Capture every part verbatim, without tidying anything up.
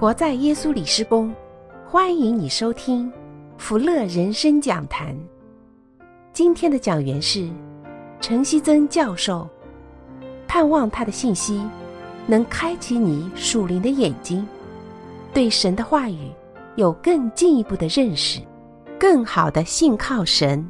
活在耶稣里施工，欢迎你收听福乐人生讲坛。今天的讲员是陈希曾教授，盼望他的信息能开启你属灵的眼睛，对神的话语有更进一步的认识，更好的信靠神。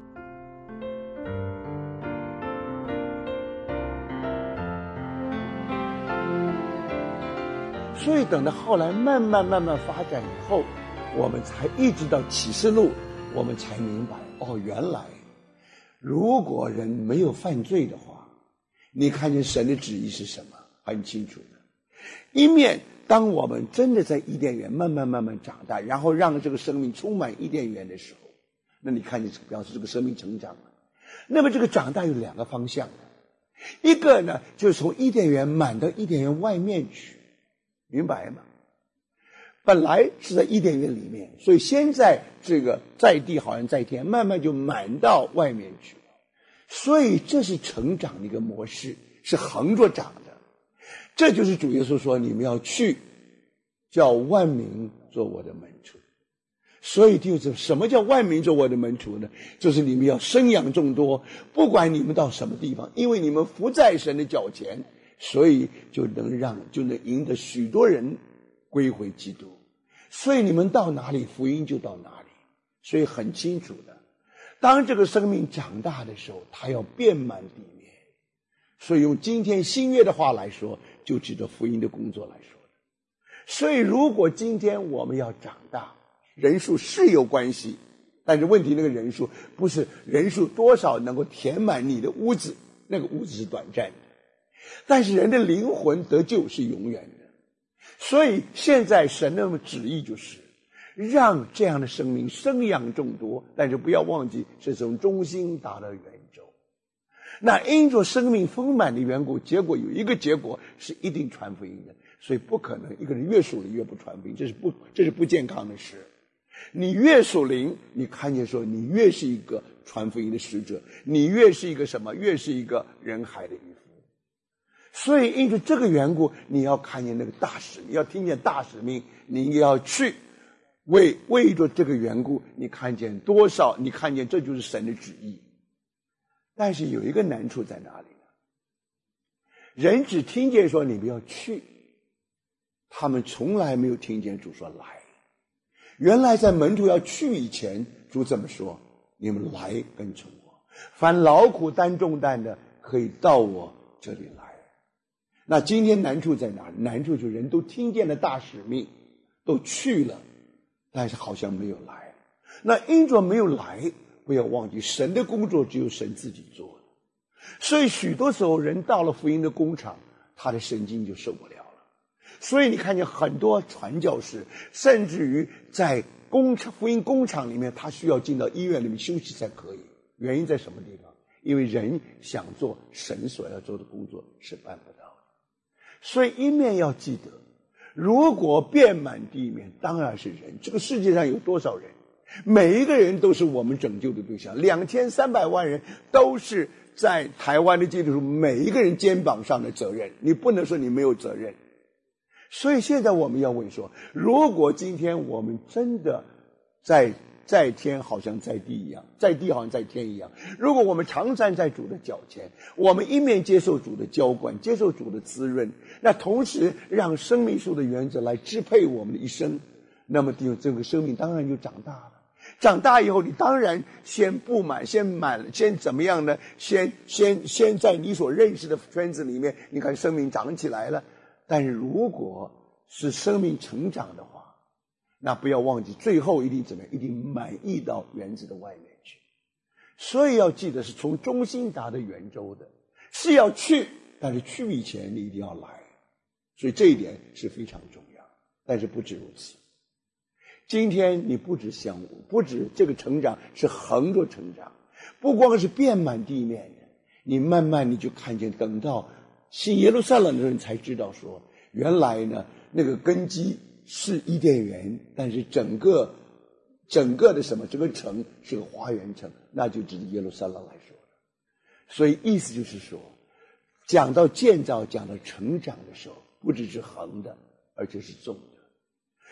所以等到后来慢慢慢慢发展以后，我们才一直到启示录，我们才明白，哦，原来如果人没有犯罪的话，你看见神的旨意是什么，很清楚的。一面当我们真的在伊甸园慢慢慢慢长大，然后让这个生命充满伊甸园的时候，那你看见表示这个生命成长了。那么这个长大有两个方向，一个呢就是从伊甸园满到伊甸园外面去，明白吗？本来是在伊甸园里面，所以现在这个在地好像在天，慢慢就满到外面去了。所以这是成长的一个模式，是横着长的。这就是主耶稣说，你们要去，叫万民做我的门徒。所以就是什么叫万民做我的门徒呢？就是你们要生养众多，不管你们到什么地方，因为你们伏在神的脚前，所以就能让就能赢得许多人归回基督。所以你们到哪里，福音就到哪里。所以很清楚的，当这个生命长大的时候，它要遍满地面。所以用今天新约的话来说，就指着福音的工作来说的。所以如果今天我们要长大，人数是有关系，但是问题那个人数不是人数多少能够填满你的屋子，那个屋子是短暂的。但是人的灵魂得救是永远的。所以现在神的旨意就是让这样的生命生养众多，但是不要忘记是从中心达到圆周。那因着生命丰满的缘故，结果有一个结果是一定传福音的。所以不可能一个人越属灵越不传福音，这是不这是不健康的事。你越属灵，你看见说你越是一个传福音的使者，你越是一个什么？越是一个人海的渔夫。所以因着这个缘故，你要看见那个大使命，要听见大使命，你要去为为着这个缘故，你看见多少，你看见这就是神的旨意。但是有一个难处在哪里呢？人只听见说你们要去，他们从来没有听见主说来。原来在门徒要去以前，主怎么说？你们来跟从我，凡劳苦担重担的，可以到我这里来。那今天难处在哪里？难处就是人都听见了大使命，都去了，但是好像没有来。那因着没有来，不要忘记神的工作只有神自己做的。所以许多时候人到了福音的工厂，他的神经就受不了了。所以你看见很多传教士，甚至于在工厂福音工厂里面，他需要进到医院里面休息才可以。原因在什么地方？因为人想做神所要做的工作是办不到的。所以一面要记得，如果遍满地面，当然是人。这个世界上有多少人？每一个人都是我们拯救的对象。两千三百万人都是在台湾的基督徒每一个人肩膀上的责任，你不能说你没有责任。所以现在我们要问说，如果今天我们真的在在天好像在地一样，在地好像在天一样，如果我们常站在主的脚前，我们一面接受主的浇灌，接受主的滋润，那同时让生命树的原则来支配我们的一生，那么这个生命当然就长大了。长大以后，你当然先不满，先满，先怎么样呢？先先先在你所认识的圈子里面，你看生命长起来了。但是如果是生命成长的话，那不要忘记最后一定怎么样？一定满溢到园子的外面去。所以要记得是从中心达到圆周的，是要去，但是去以前你一定要来。所以这一点是非常重要。但是不止如此，今天你不止相互，不止这个成长是横着成长，不光是遍满地面的，你慢慢你就看见，等到信耶路撒冷的人才知道说，原来呢那个根基是伊甸园，但是整个整个的什么，这个城是个花园城，那就指耶路撒冷来说了。所以意思就是说，讲到建造，讲到成长的时候，不只是横的，而且是纵的。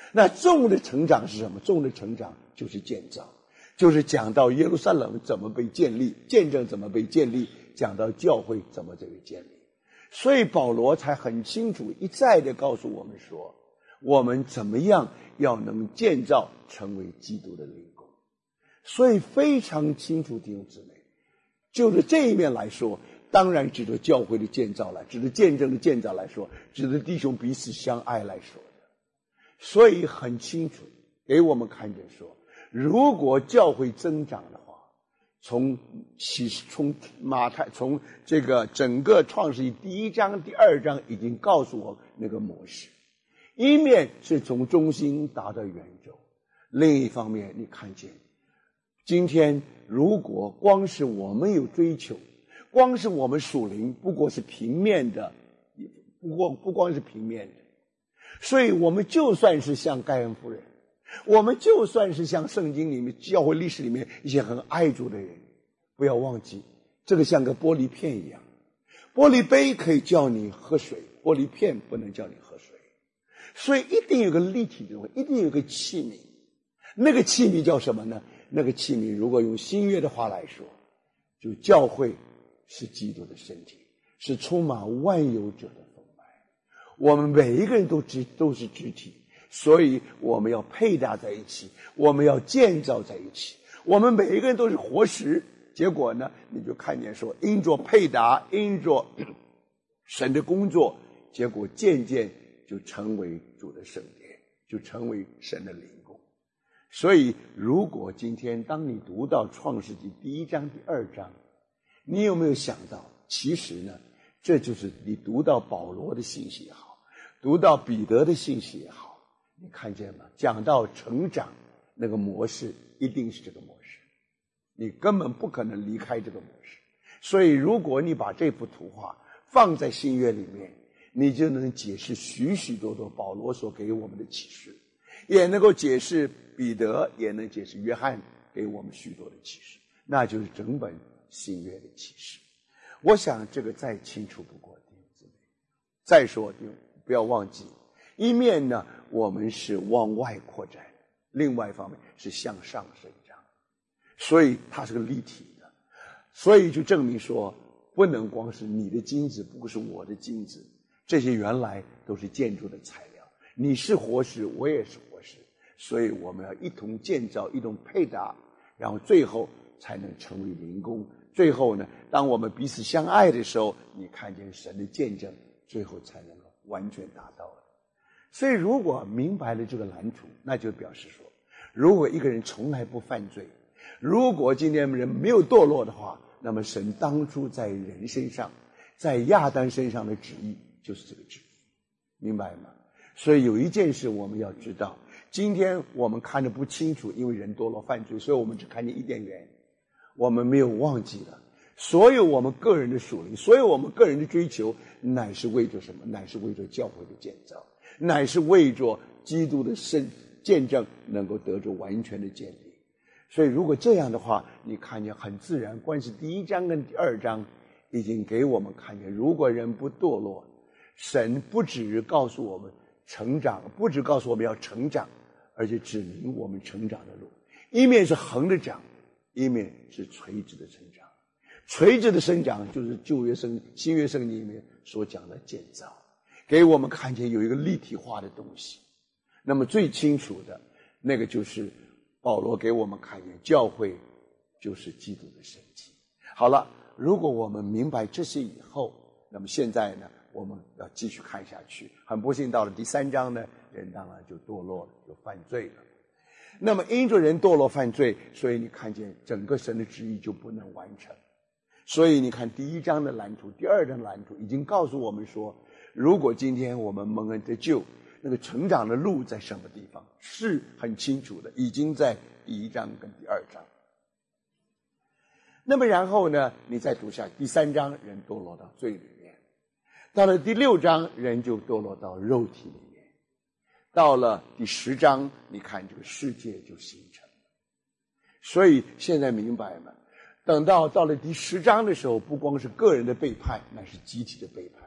那众的成长是什么？众的成长就是建造，就是讲到耶路撒冷怎么被建立，见证怎么被建立，讲到教会怎么这个建立。所以保罗才很清楚一再的告诉我们说，我们怎么样要能建造成为基督的灵宫。所以非常清楚，弟兄姊妹，就是这一面来说，当然指着教会的建造来，指着见证的建造来说，指着弟兄彼此相爱来说的。所以很清楚给我们看见说，如果教会增长的话，从启从马太从这个整个创世纪第一章第二章已经告诉我那个模式，一面是从中心达到圆周，另一方面你看见今天如果光是我们有追求，光是我们属灵不过是平面的，不过不光是平面的，所以我们就算是像盖恩夫人，我们就算是像圣经里面教会历史里面一些很爱主的人，不要忘记这个像个玻璃片一样，玻璃杯可以叫你喝水，玻璃片不能叫你喝水，所以一定有个立体的东西，一定有个器皿，那个器皿叫什么呢？那个器皿如果用新约的话来说，就教会是基督的身体，是充满万有者的丰满，我们每一个人都肢都是肢体，所以我们要配搭在一起，我们要建造在一起，我们每一个人都是活石。结果呢，你就看见说，因着配搭，因着神的工作，结果渐渐就成为主的圣殿，就成为神的灵宫。所以如果今天当你读到创世纪第一章第二章，你有没有想到，其实呢，这就是你读到保罗的信息也好，读到彼得的信息也好，你看见吗？讲到成长那个模式一定是这个模式，你根本不可能离开这个模式。所以如果你把这幅图画放在新约里面，你就能解释许许多多保罗所给我们的启示，也能够解释彼得，也能解释约翰给我们许多的启示，那就是整本新约的启示。我想这个再清楚不过，弟兄姊妹。再说，不要忘记，一面呢我们是往外扩展，另外一方面是向上生长，所以它是个立体的。所以就证明说，不能光是你的金子，不是我的金子，这些原来都是建筑的材料，你是活石，我也是活石，所以我们要一同建造，一同配搭，然后最后才能成为灵宫。最后呢，当我们彼此相爱的时候，你看见神的见证，最后才能够完全达到了。所以如果明白了这个蓝图，那就表示说，如果一个人从来不犯罪，如果今天人没有堕落的话，那么神当初在人身上，在亚当身上的旨意就是这个旨意，明白吗？所以有一件事我们要知道，今天我们看得不清楚，因为人堕落犯罪，所以我们只看见伊甸园，我们没有忘记了所有我们个人的属灵，所有我们个人的追求，乃是为着什么？乃是为着教会的建造，乃是为着基督的身见证能够得着完全的建立。所以如果这样的话，你看见很自然，关系第一章跟第二章已经给我们看见，如果人不堕落，神不只告诉我们成长，不只告诉我们要成长，而且指明我们成长的路，一面是横着长，一面是垂直的成长。垂直的生长就是旧约圣新约圣经里面所讲的建造，给我们看见有一个立体化的东西。那么最清楚的那个就是保罗给我们看见，教会就是基督的身体。好了，如果我们明白这些以后，那么现在呢，我们要继续看下去。很不幸到了第三章呢，人当然就堕落了，就犯罪了。那么因着人堕落犯罪，所以你看见整个神的旨意就不能完成。所以你看第一章的蓝图，第二章的蓝图已经告诉我们说，如果今天我们蒙恩得救，那个成长的路在什么地方是很清楚的，已经在第一章跟第二章。那么然后呢，你再读下第三章，人堕落到罪里面，到了第六章，人就堕落到肉体里面，到了第十章，你看这个世界就形成了。所以现在明白吗？等到到了第十章的时候，不光是个人的背叛，那是集体的背叛。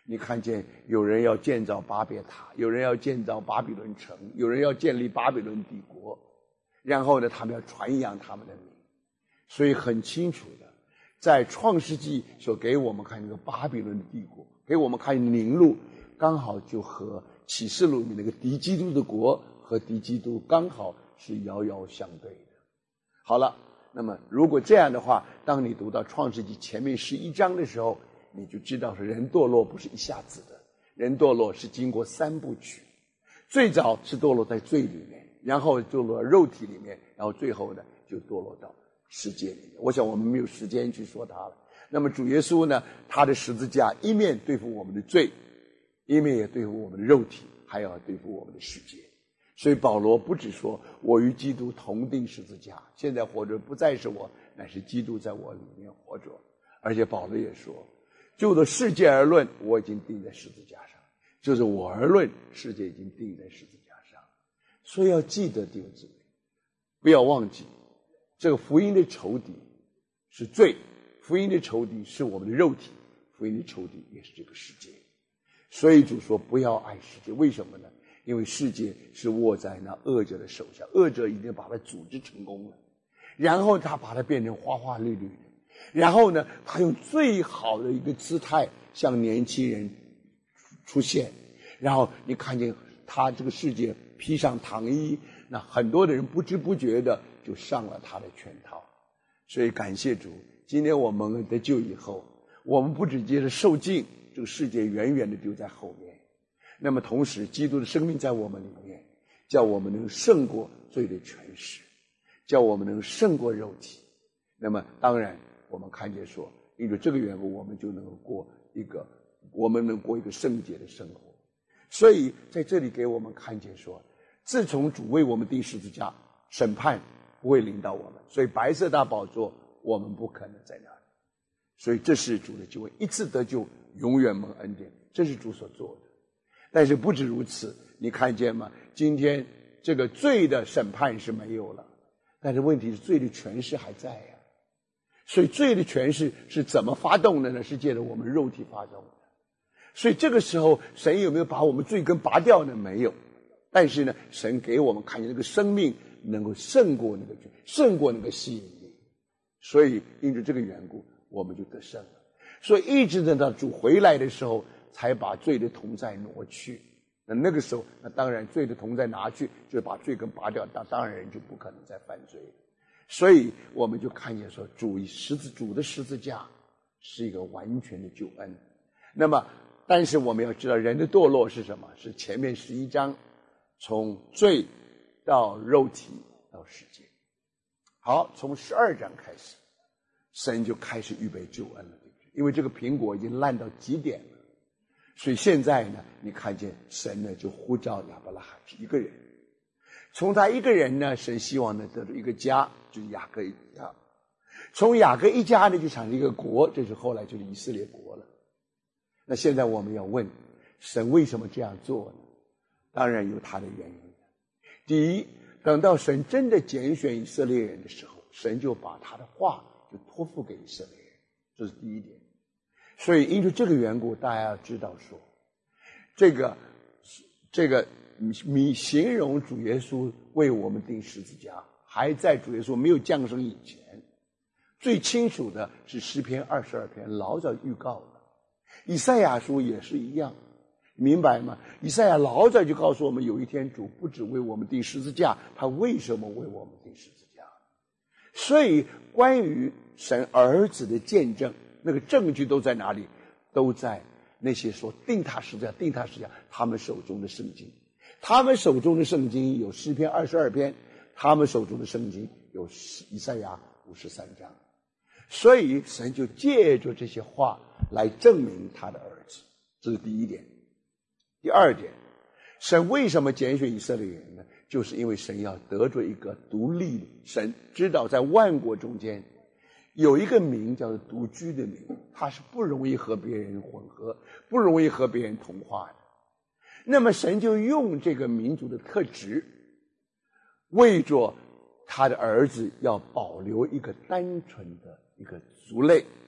你看见有人要建造巴别塔，有人要建造巴比伦城，有人要建立巴比伦帝国，然后呢，他们要传扬他们的名。所以很清楚的，在创世纪所给我们看那个巴比伦的帝国，给我们看宁录，刚好就和启示录里面那个敌基督的国和敌基督刚好是遥遥相对的。好了，那么如果这样的话，当你读到创世纪前面十一章的时候，你就知道是人堕落不是一下子的，人堕落是经过三部曲，最早是堕落在罪里面，然后堕落到肉体里面，然后最后呢就堕落到世界里面。我想我们没有时间去说它了。那么主耶稣呢，他的十字架一面对付我们的罪，一面也对付我们的肉体，还要对付我们的世界。所以保罗不只说我与基督同钉十字架，现在活着不再是我，乃是基督在我里面活着。而且保罗也说，就着世界而论，我已经钉在十字架上；就是我而论，世界已经钉在十字架上。所以要记得弟兄姊妹，不要忘记，这个福音的仇敌是罪，福音的仇敌是我们的肉体，福音的仇敌也是这个世界。所以主说不要爱世界，为什么呢？因为世界是握在那恶者的手下，恶者已经把它组织成功了，然后他把它变成花花绿绿的，然后呢，他用最好的一个姿态向年轻人出现，然后你看见他这个世界披上糖衣，那很多的人不知不觉的就上了他的圈套。所以感谢主，今天我们得救以后，我们不只接着受尽，这个世界远远的丢在后面。那么同时基督的生命在我们里面，叫我们能胜过罪的权势，叫我们能胜过肉体。那么当然我们看见说，因为这个缘故，我们就能够过一个我们能过一个圣洁的生活。所以在这里给我们看见说，自从主为我们钉十字架，审判不会临到我们，所以白色大宝座我们不可能在那里。所以这是主的救恩，一次得救永远蒙恩典，这是主所做的。但是不止如此，你看见吗？今天这个罪的审判是没有了，但是问题是罪的权势还在呀、啊。所以罪的权势是怎么发动的呢？是借着我们肉体发动的。所以这个时候神有没有把我们罪根拔掉呢？没有。但是呢，神给我们看见这个生命能够胜过那个罪，胜过那个吸引力。所以因着这个缘故，我们就得胜了。所以一直等到主回来的时候，才把罪的同在挪去。那那个时候，那当然罪的同在拿去，就把罪根拔掉，当当然人就不可能再犯罪了。所以我们就看见说，主以十字主的十字架是一个完全的救恩。那么但是我们要知道，人的堕落是什么？是前面十一章从罪到肉体到世界。好，从十二章开始，神就开始预备救恩了，对不对？因为这个苹果已经烂到极点了，所以现在呢，你看见神呢就呼召亚伯拉罕是一个人，从他一个人呢，神希望呢得到一个家，就是雅各一家。从雅各一家呢就产生一个国，这是后来就是以色列国了。那现在我们要问，神为什么这样做呢？当然有他的原因。第一，等到神真的拣选以色列人的时候，神就把他的话就托付给以色列人，这是第一点。所以因为这个缘故，大家要知道说，这个这个你形容主耶稣为我们钉十字架，还在主耶稣没有降生以前，最清楚的是诗篇二十二篇，老早预告了。以赛亚书也是一样，明白吗？以赛亚老早就告诉我们，有一天主不只为我们钉十字架，他为什么为我们钉十字架？所以关于神儿子的见证，那个证据都在哪里？都在那些说定他十字架定他十字架他们手中的圣经。他们手中的圣经有诗篇二十二篇，他们手中的圣经有以赛亚五十三章。所以神就借着这些话来证明他的儿子，这是第一点。第二点，神为什么拣选以色列人呢？就是因为神要得着一个独立的，神知道在万国中间有一个名叫做独居的名，他是不容易和别人混合，不容易和别人同化的。那么神就用这个民族的特质，为着他的儿子要保留一个单纯的一个族类。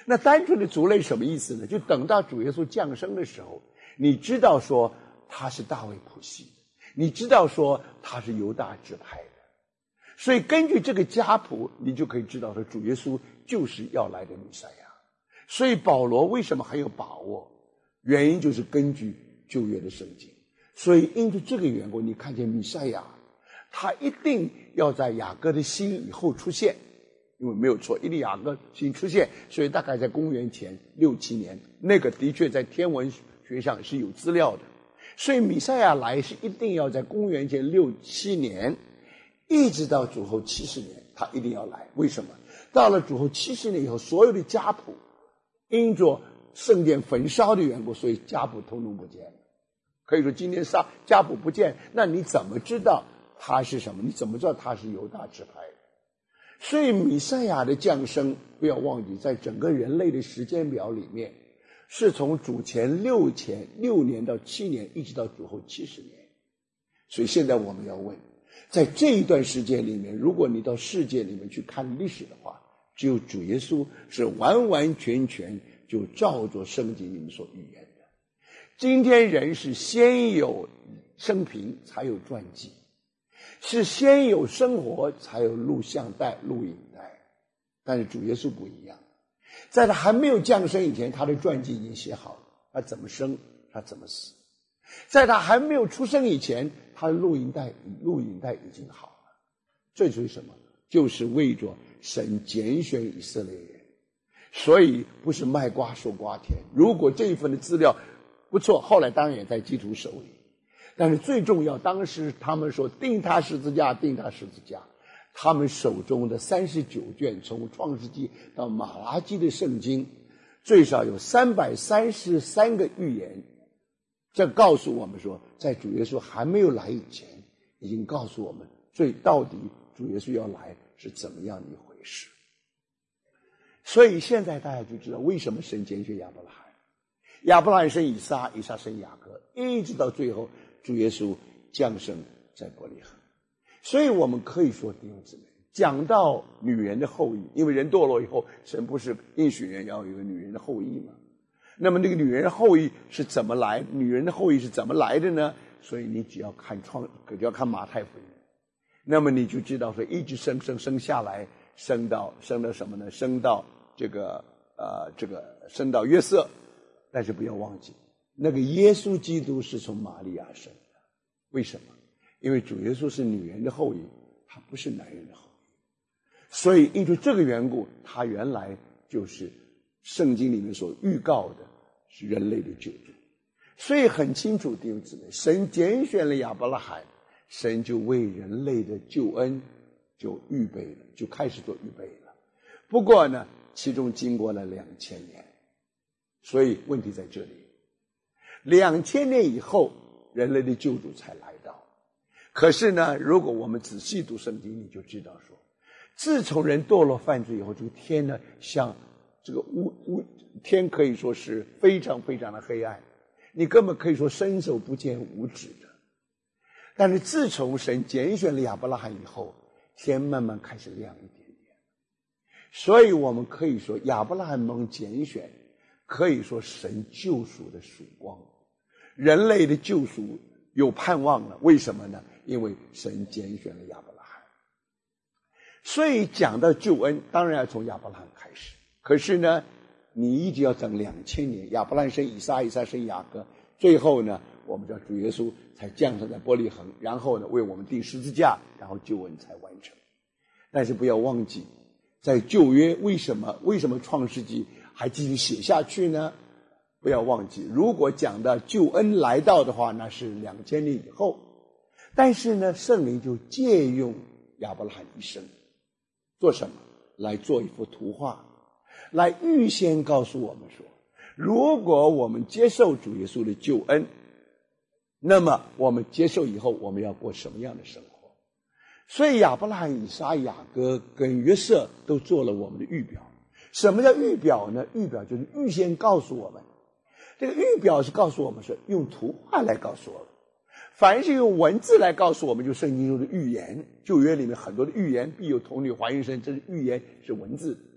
那单纯的族类什么意思呢？就等到主耶稣降生的时候，你知道说他是大卫谱系，你知道说他是犹大支派的，所以根据这个家谱，你就可以知道说主耶稣就是要来的弥赛亚。所以保罗为什么很有把握？原因就是根据旧约的圣经。所以因着这个缘故，你看见弥赛亚他一定要在雅各的心以后出现，因为没有错，一定雅各心出现，所以大概在公元前六七年，那个的确在天文学上是有资料的。所以弥赛亚来是一定要在公元前六七年，一直到主后七十年，他一定要来。为什么？到了主后七十年以后，所有的家谱因着圣殿焚烧的缘故，所以家谱统统不见了。可以说今天杀家谱不见，那你怎么知道他是什么？你怎么知道他是犹大支派的？所以弥赛亚的降生，不要忘记，在整个人类的时间表里面，是从主前六前六年到七年，一直到主后七十年。所以现在我们要问，在这一段时间里面，如果你到世界里面去看历史的话，只有主耶稣是完完全全就照着圣经里面所预言的。今天人是先有生平才有传记，是先有生活才有录像带录影带，但是主耶稣不一样，在他还没有降生以前，他的传记已经写好了，他怎么生他怎么死。在他还没有出生以前，他的录影带录影带已经好了。这就是什么？就是为着神拣选以色列人，所以不是卖瓜说瓜甜。如果这一份的资料不错，后来当然也在基督手里，但是最重要，当时他们说定他十字架，定他十字架，他们手中的三十九卷从创世纪到马拉基的圣经，最少有三百三十三个预言，这告诉我们说，在主耶稣还没有来以前，已经告诉我们，所以到底主耶稣要来是怎么样的一回事。所以现在大家就知道为什么神拣选亚伯拉罕，亚伯拉罕生以撒，以撒生雅各，一直到最后主耶稣降生在伯利恒。所以我们可以说，弟兄姊妹，讲到女人的后裔，因为人堕落以后，神不是应许人要有一个女人的后裔吗？那么那个女人的后裔是怎么来？女人的后裔是怎么来的呢？所以你只要看创，只要看马太福音，那么你就知道说，一直生生生下来，生到生到什么呢？生到这个呃这个生到约瑟，但是不要忘记，那个耶稣基督是从玛利亚生的。为什么？因为主耶稣是女人的后裔，他不是男人的后裔，所以因为这个缘故，他原来就是圣经里面所预告的是人类的救主。所以很清楚，弟兄姊妹，神拣选了亚伯拉罕，神就为人类的救恩就预备了，就开始做预备了。不过呢，其中经过了两千年，所以问题在这里，两千年以后人类的救主才来到。可是呢，如果我们仔细读圣经，你就知道说，自从人堕落犯罪以后，这个天呢，像这个乌乌天可以说是非常非常的黑暗，你根本可以说伸手不见五指的。但是自从神拣选了亚伯拉罕以后，天慢慢开始亮一点点。所以我们可以说，亚伯拉罕蒙拣选，可以说神救赎的曙光，人类的救赎有盼望了。为什么呢？因为神拣选了亚伯拉罕。所以讲到救恩，当然要从亚伯拉罕开始。可是呢，你一直要等两千年，亚伯拉罕生以撒，以撒生雅各，最后呢，我们叫主耶稣才降生在伯利恒，然后呢，为我们钉十字架，然后救恩才完成。但是不要忘记，在旧约为什么为什么创世纪还继续写下去呢？不要忘记，如果讲到救恩来到的话，那是两千年以后。但是呢，圣灵就借用亚伯拉罕一生，做什么？来做一幅图画，来预先告诉我们说，如果我们接受主耶稣的救恩，那么我们接受以后，我们要过什么样的生活？所以亚伯拉罕、以撒、雅各跟约瑟都做了我们的预表。什么叫预表呢？预表就是预先告诉我们，这个预表是告诉我们是用图画来告诉我们，凡是用文字来告诉我们，就圣经中的预言，旧约里面很多的预言，必有童女怀孕生，这是预言，是文字。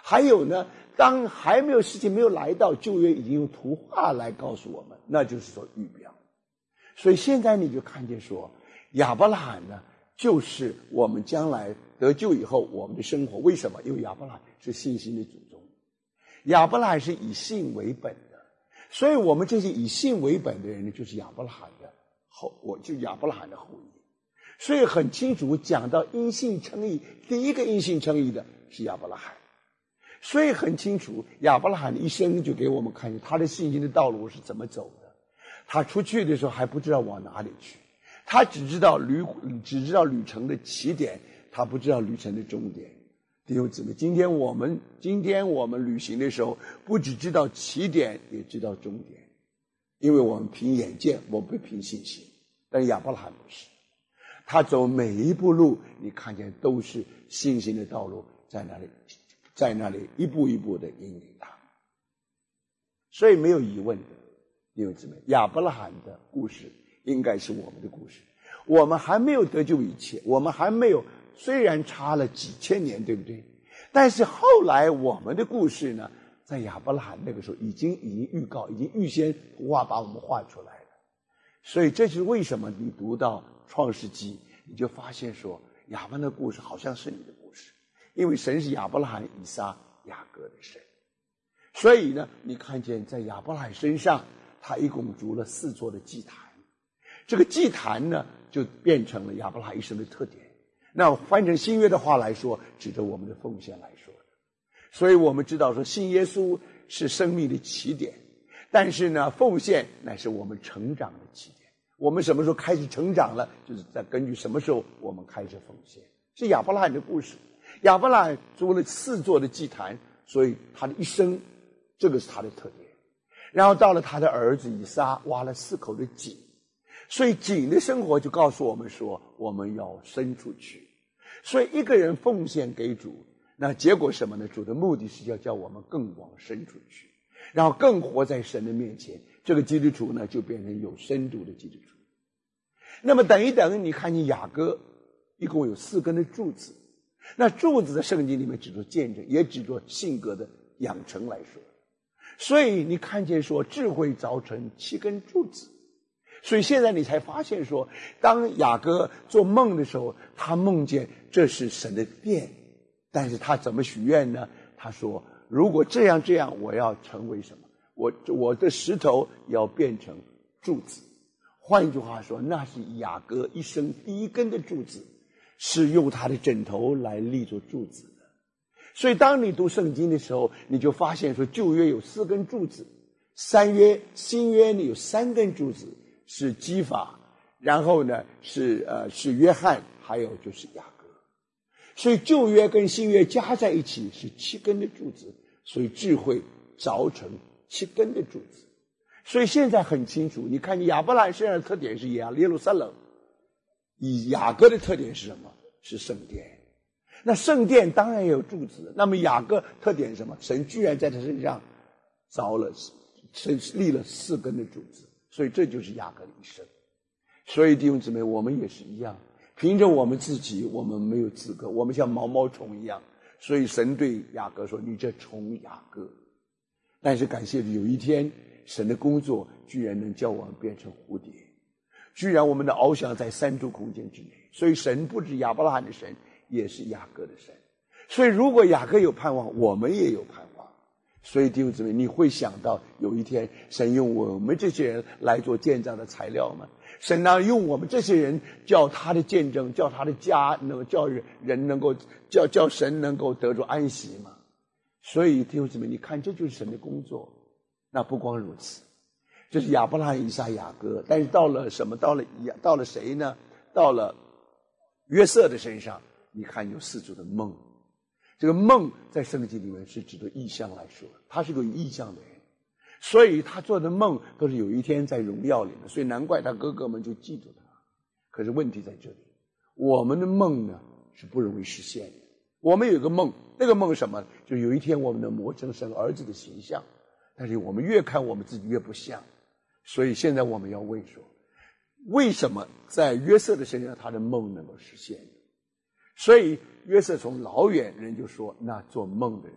还有呢，当还没有事情没有来到，旧约已经用图画来告诉我们，那就是说预表。所以现在你就看见说，亚伯拉罕呢，就是我们将来得救以后我们的生活。为什么？因为亚伯拉罕是信心的祖宗，亚伯拉罕是以信为本的，所以我们这些以信为本的人呢，就是亚伯拉罕的后，我就亚伯拉罕的后裔。所以很清楚讲到因信称义，第一个因信称义的是亚伯拉罕。所以很清楚，亚伯拉罕的一生就给我们看见他的信心的道路是怎么走的。他出去的时候还不知道往哪里去，他只知道旅只知道旅程的起点，他不知道旅程的终点。弟兄姊妹，今天我们今天我们旅行的时候，不只知道起点，也知道终点，因为我们凭眼见，我们不凭信心。但是亚伯拉罕不是，他走每一步路，你看见都是信心的道路，在那里，在那里一步一步的引领他。所以没有疑问的，弟兄姊妹，亚伯拉罕的故事应该是我们的故事。我们还没有得救以前，我们还没有，虽然差了几千年，对不对？但是后来我们的故事呢，在亚伯拉罕那个时候已经已经预告，已经预先图画把我们画出来了。所以这是为什么你读到创世纪，你就发现说亚伯拉罕的故事好像是你的故事，因为神是亚伯拉罕、以撒、雅各的神。所以呢，你看见在亚伯拉罕身上，他一共筑了四座的祭坛。这个祭坛呢，就变成了亚伯拉罕一生的特点。那翻成新约的话来说，指着我们的奉献来说。所以我们知道说，信耶稣是生命的起点，但是呢，奉献乃是我们成长的起点。我们什么时候开始成长了，就是在根据什么时候我们开始奉献。是亚伯拉罕的故事。亚伯拉罕筑了四座的祭坛，所以他的一生，这个是他的特点。然后到了他的儿子以撒，挖了四口的井。所以井的生活就告诉我们说，我们要伸出去。所以一个人奉献给主，那结果什么呢？主的目的是要叫我们更往伸出去，然后更活在神的面前。这个基督徒呢，就变成有深度的基督徒。那么等一等，你看见雅各一共有四根的柱子，那柱子在圣经里面指作见证，也指作性格的养成来说。所以你看见说智慧凿成七根柱子。所以现在你才发现说，当雅各做梦的时候，他梦见这是神的殿，但是他怎么许愿呢？他说，如果这样这样，我要成为什么？我我的石头要变成柱子。换一句话说，那是雅各一生第一根的柱子，是用他的枕头来立作柱子的。所以当你读圣经的时候，你就发现说，旧约有四根柱子，三约新约呢有三根柱子，是基法，然后呢是呃是约翰，还有就是雅各。所以旧约跟新约加在一起是七根的柱子，所以智慧凿成七根的柱子。所以现在很清楚，你看亚伯拉罕身上的特点是耶路撒冷，以雅各的特点是什么？是圣殿。那圣殿当然也有柱子，那么雅各特点是什么？神居然在他身上凿了神立了四根的柱子。所以这就是雅各的一生。所以弟兄姊妹，我们也是一样，凭着我们自己，我们没有资格，我们像毛毛虫一样。所以神对雅各说，你这虫雅各。但是感谢有一天，神的工作居然能叫我们变成蝴蝶，居然我们的翱翔在三度空间之内。所以神不止亚伯拉罕的神，也是雅各的神。所以如果雅各有盼望，我们也有盼望。所以弟兄姊妹，你会想到有一天神用我们这些人来做建造的材料吗？神呢用我们这些人叫他的见证，叫他的家能叫人能够叫叫神能够得着安息吗？所以弟兄姊妹，你看这就是神的工作。那不光如此，这是亚伯拉罕、以撒、雅各，但是到了什么？到了到了谁呢？到了约瑟的身上，你看有四组的梦。这个梦在圣经里面是指的意象来说，他是个有意象的人，所以他做的梦都是有一天在荣耀里面，所以难怪他哥哥们就记住他。可是问题在这里，我们的梦呢是不容易实现的。我们有一个梦，那个梦是什么？就有一天我们能磨成神儿子的形象，但是我们越看我们自己越不像。所以现在我们要问说，为什么在约瑟的身上他的梦能够实现？所以约瑟从老远人就说，那做梦的人来，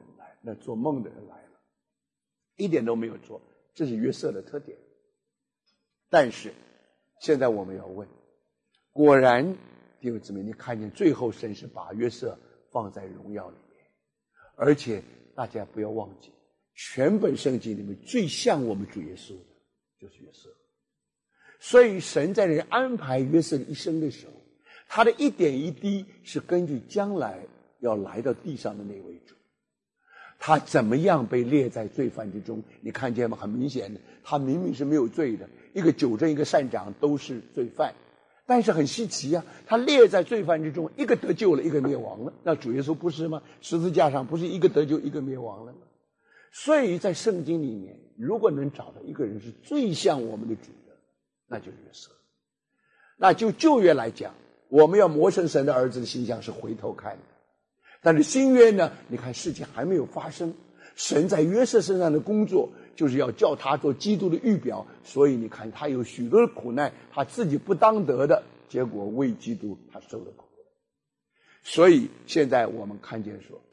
那做梦的人来了，一点都没有错，这是约瑟的特点。但是现在我们要问，果然弟兄姊妹，你看见最后神是把约瑟放在荣耀里面，而且大家不要忘记，全本圣经里面最像我们主耶稣的就是约瑟。所以神在这安排约瑟的一生的时候，他的一点一滴是根据将来要来到地上的那位主，他怎么样被列在罪犯之中，你看见吗？很明显的，他明明是没有罪的，一个九正一个善长都是罪犯，但是很稀奇啊，他列在罪犯之中，一个得救了，一个灭亡了。那主耶稣不是吗？十字架上不是一个得救一个灭亡了吗？所以在圣经里面，如果能找到一个人是最像我们的主的，那就是约瑟。那就旧约来讲，我们要磨成神的儿子的形象是回头看的，但是新约呢，你看事情还没有发生，神在约瑟身上的工作就是要叫他做基督的预表，所以你看他有许多的苦难，他自己不当得的，结果为基督他受了苦。所以现在我们看见说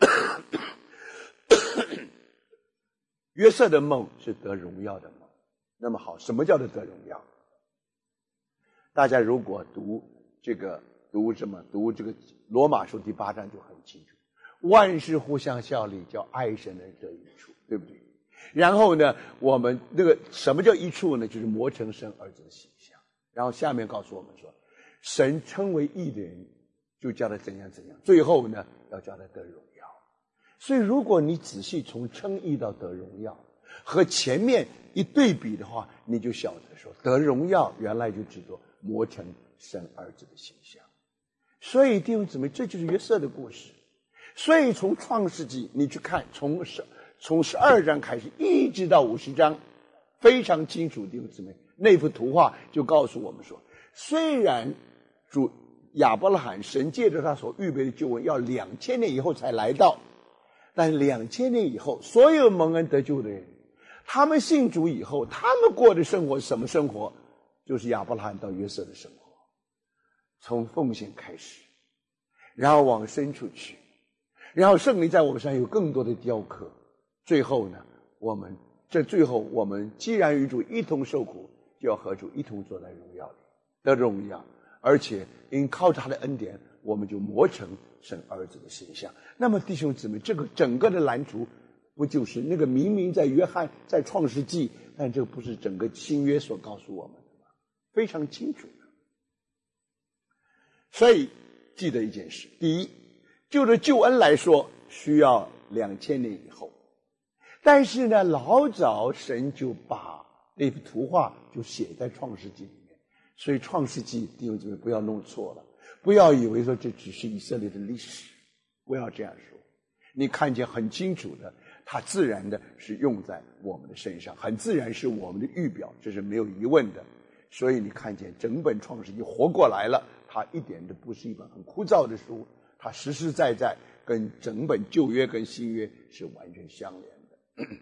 约瑟的梦是得荣耀的梦。那么好，什么叫做得荣耀？大家如果读这个读什么读这个罗马书第八章就很清楚，万事互相效力，叫爱神的人得益处，对不对？然后呢，我们那个什么叫益处呢？就是磨成神儿子的形象。然后下面告诉我们说，神称为义的人就叫他怎样怎样，最后呢要叫他得荣耀。所以如果你仔细从称义到得荣耀和前面一对比的话，你就晓得说得荣耀原来就指作磨成神儿子的形象。所以弟兄姊妹，这就是约瑟的故事。所以从创世纪你去看，从十从十二章开始一直到五十章，非常清楚，弟兄姊妹，那幅图画就告诉我们说，虽然主亚伯拉罕神借着他所预备的救恩要两千年以后才来到，但两千年以后所有蒙恩得救的人，他们信主以后，他们过的生活是什么生活？就是亚伯拉罕到约瑟的生活，从奉献开始，然后往深处去，然后圣灵在我们身上有更多的雕刻，最后呢，我们这最后我们既然与主一同受苦，就要和主一同坐在荣耀里得荣耀，而且因靠他的恩典，我们就磨成神儿子的形象。那么弟兄姊妹，这个整个的蓝图不就是那个明明在约翰在创世纪，但这不是整个新约所告诉我们的吗？非常清楚的。所以记得一件事，第一，就着救恩来说需要两千年以后，但是呢，老早神就把那幅图画就写在创世纪里面。所以创世纪弟兄姊妹不要弄错了，不要以为说这只是以色列的历史，不要这样说。你看见很清楚的，它自然的是用在我们的身上，很自然是我们的预表，这是没有疑问的。所以你看见整本创世纪活过来了，它一点都不是一本很枯燥的书，它实实在在跟整本旧约跟新约是完全相连的。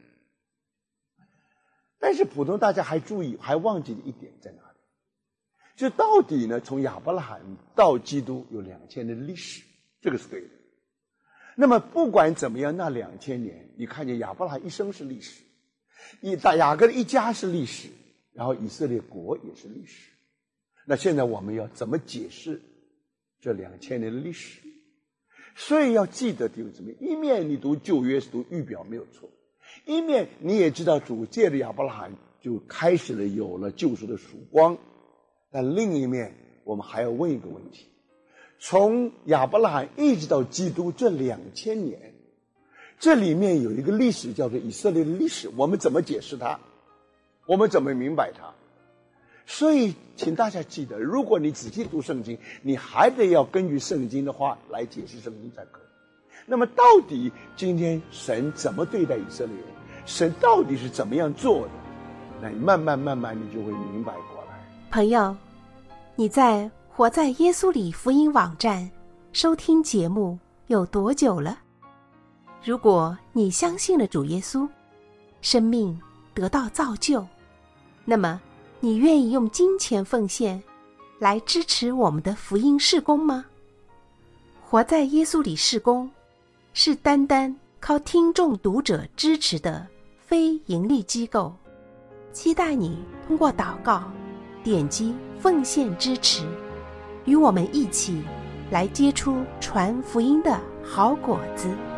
但是普通大家还注意还忘记了一点在哪里，就到底呢，从亚伯拉罕到基督有两千年的历史，这个是对的。那么不管怎么样，那两千年你看见亚伯拉罕一生是历史，以雅各的一家是历史，然后以色列国也是历史。那现在我们要怎么解释这两千年的历史？所以要记得弟兄姊妹，一面你读旧约是读预表没有错，一面你也知道主借着亚伯拉罕就开始了有了救赎的曙光。但另一面我们还要问一个问题，从亚伯拉罕一直到基督这两千年，这里面有一个历史叫做以色列的历史，我们怎么解释它？我们怎么明白它？所以请大家记得，如果你仔细读圣经，你还得要根据圣经的话来解释圣经才可以。那么到底今天神怎么对待以色列人，神到底是怎么样做的，那你慢慢慢慢你就会明白过来。 朋友，你在活在耶稣里福音网站收听节目有多久了？如果你相信了主耶稣，生命得到造就，那么你愿意用金钱奉献来支持我们的福音事工吗？活在耶稣里事工是单单靠听众读者支持的非盈利机构，期待你通过祷告点击奉献支持，与我们一起来结出传福音的好果子。